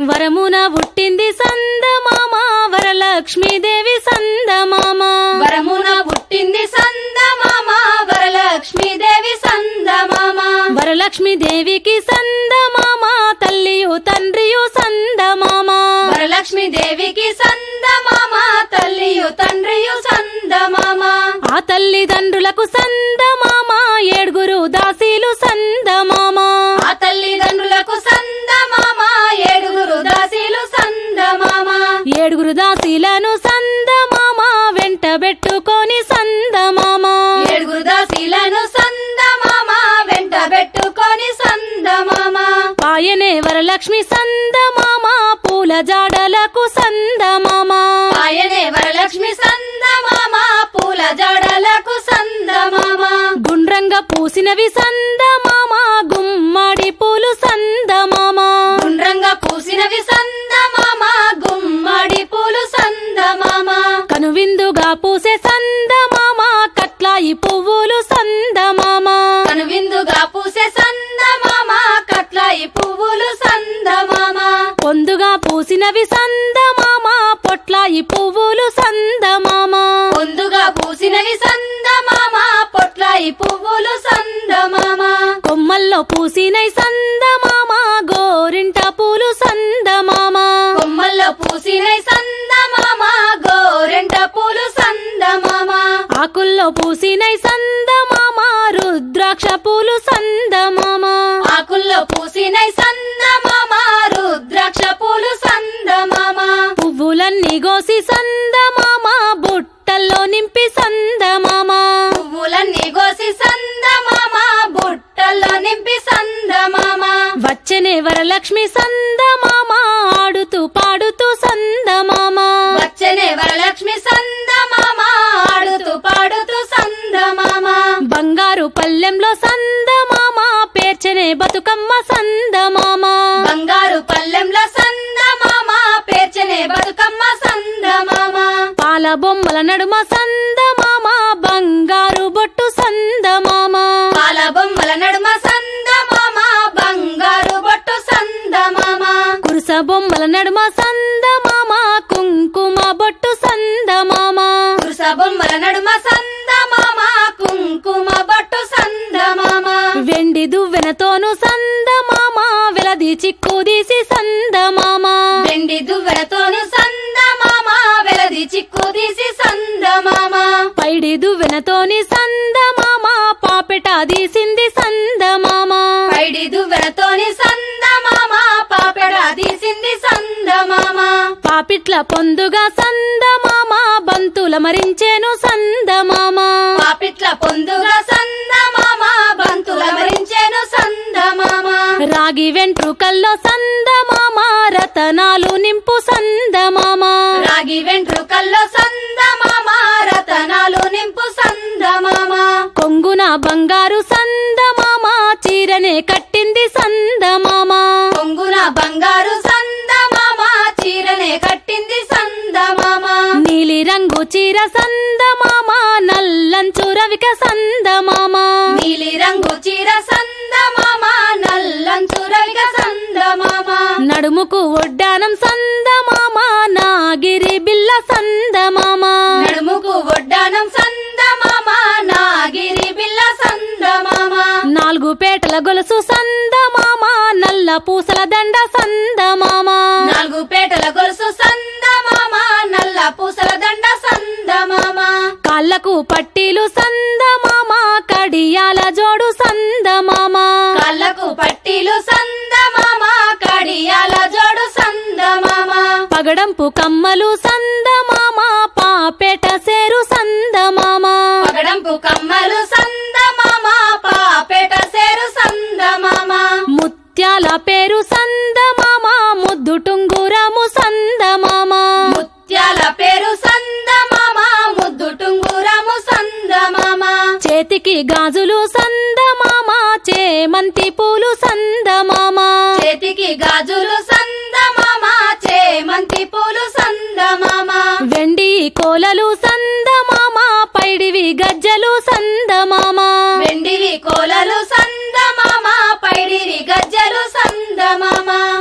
వరమున పుట్టింది సందమామ వరలక్ష్మీదేవి సందమామ వరమున పుట్టింది సందమామ వరలక్ష్మీదేవి సందమామ వరలక్ష్మీదేవికి సందమామ తల్లియు తండ్రియు సందమామ వరలక్ష్మీదేవికి సందమామ తల్లియు తండ్రియు సందమామ ఆ తల్లిదండ్రులకు సందమామ ఏడుగురు దాసీలు సందమామ ఆ తల్లిదండ్రులకు సందమామ ఏడుగురు దాసీలు సందమామ ఏడుగురు దాసీలను సందమామ వెంటబెట్టుకొని సందమామ ఏడుగురు దాసీలను సందమామ వెంటబెట్టుకొని సందమామ పాయనే వరలక్ష్మి సందమామ పూల జాడలకు సందమామ ఆయనే వరలక్ష్మి సందమామ పూల జాడలకు సందమామ గుండ్రంగా పూసినవి సందమామ గుమ్మడి పూలు సందమామ గుండ్రంగా పూసినవి సందమామ గుమ్మడి పూలు సందమామ కనువిందుగా పూసే సందమామ కట్లాయి పువ్వులు సందమామ కనువిందుగా పూసే సందమామ కట్లాయి పువ్వులు సందమామ పొందుగా పూసినవి సందమామ పొట్లాయి పువ్వులు సందమామ పొందుగా పూసినవి సందమామ పొట్లాయి పువ్వులు సందమామ కొమ్మల్లో పూసినై సందమామ గోరింట పూలు సందమామ కొమ్మల్లో పూసినై సందమామ గోరెంట పూలు సందమామ ఆకుల్లో పూసినై సందమామ రుద్రాక్ష పూలు సందమామ ఆకుల్లో పూసినై సందమామ రుద్రాక్ష పూలు సందమామ పువ్వులన్నీ గోసి సందమామ బుట్టల్లో నింపి సందమామ పువ్వులన్నీ గోసి సందమామ బుట్టల్లో నింపి సందమామ వచ్చనే వరలక్ష్మి సందమామ ఆడుతూ పాడుతూ సందమామ వచ్చనే వరలక్ష్మి సందమామ ఆడుతూ పాడుతూ సందమామ బంగారు పల్లెంలో సందమామ పేర్చనే బతుకమ్మ సందమామ బంగారు పల్లెంలో సందమామ పేర్చనే బతుకమ్మ సందమామ పాల బొమ్మల నడుమ సందమామ బంగారు బొట్టు సందమామ పాల బొమ్మల నడుమ సందమామ బంగారు బొట్టు సందమామ కురుస బొమ్మల నడుమ సందమామ కుంకుమ బొట్టు సందమామ కురుస బొమ్మల నడుమ సందమామ కుంకుమ బొట్టు సందమామ వెండి దువ్వెనతోను సందమామ వెలది చిక్కుదీసి సందమామ వెండి దువ్వెనతోను సందమామ వెలది చిక్కుదీసి సందమామ పైడి దువ్వెనతోని సందమామ పాపెట తీసింది సందమామ పైడి దువ్వెనతోని సందమామ పాపెడ తీసింది సందమామ పాపిట్ల పొందుగా సందమామ బంతుల మరించేను సందమామ పాపిట్ల పొందుగా సందమామ బంతుల మరించెను సందమామ రాగి వెంట్రుకల్లో సందమామ రతనాలు నింపు సందమామ రాగి వెంట్రుకల్లో సందమామ రతనాలు నింపు సందమామ కొంగున బంగారు సందమామ చీరనే కట్టింది సందమామ కొంగున బంగారు సందమామ చీరనే కట్టింది సందమామ నీలి రంగు చీర సందమామ నల్లంచు రవిక సందమామ నీలి రంగు చీర సందమామ నల్లంచు రవిక సందమామ నడుముకు ఒడ్డానం సందమామ నాగిరి బిల్ల సందమామ నడుముకు ఒడ్డానం సందమామ నాగిరి బిల్ల సందమామ నాలుగు పేటల గొలుసు సందమామ నల్ల పూసల దండ సందమామ నాలుగు పేటల గొలుసు సందమామ నల్ల పూసల దండ సందమామ కాళ్ళకు పట్టీలు సందమామ కడియాల జోడు సందమామ కాళ్ళకు పట్టీలు సందమామ కడియాల జోడు సందమామ పగడంపు కమ్మలు సందమామ పాపేట సేరు సందమామ పగడంపు కమ్మలు సందమామ పాపేట సేరు సందమామ ముత్యాల పేరు సందమామ ముద్దు టుంగురము సందమామ ముత్యాల పేరు సందమామ ముద్దు టుంగురము సందమామ చేతికి గాజులు సందమామ చేమంతి పూలు సందమామ చేతికి గాజులు సందమామ చేమంతి పూలు సందమామ వెండి కోలలు సందమామ పైడివి గజ్జలు సందమామ వెండివి కోలలు సందమామ పైడివి గజ్జలు సందమామ పసుపు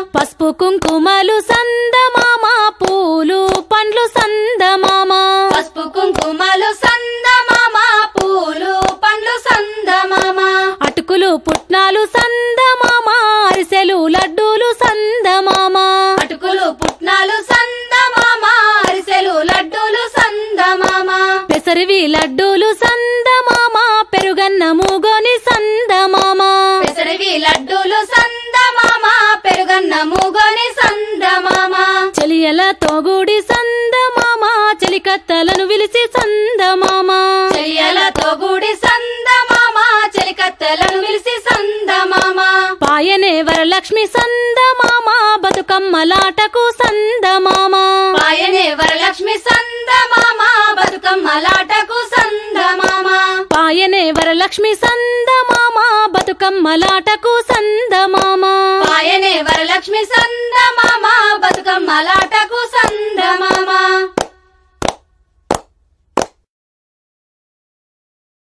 కుంకుమలు సందమామ పూలు పండ్లు సందమామ పసుపు కుంకుమలు సందమామ పూలు పండ్లు సందమామ అటుకులు పుట్నాలు సందమామ అరిసెలు లడ్డూలు సందమామ అటుకులు పుట్నాలు సందమామ అరిసెలు లడ్డూలు సందమామ పెసరివి లడ్డూలు సందమామ పెరుగన్న మూగోని సందమామ పెసరివి లడ్డూలు సందమామ పెరుగన్న మూగోని సందమామ చెలియలతో గూడి సందమామ చెలికత్తలను విలిసి సందమామ చెయ్యలతో గూడి సందమామ చెలికత్తెలను విలిసి సందమామ పాయనే వరలక్ష్మి సందమామ బతుకమ్మలాటకు సందమామ పాయనే వరలక్ష్మి సందమామ బతుకమ్మలాటకు సందమామ పాయనే వరలక్ష్మి సందమామ బతుకమ్మలాటకు సందమామ పాయనే వరలక్ష్మి సందమామ బతుకమ్మలాటకు సందమామ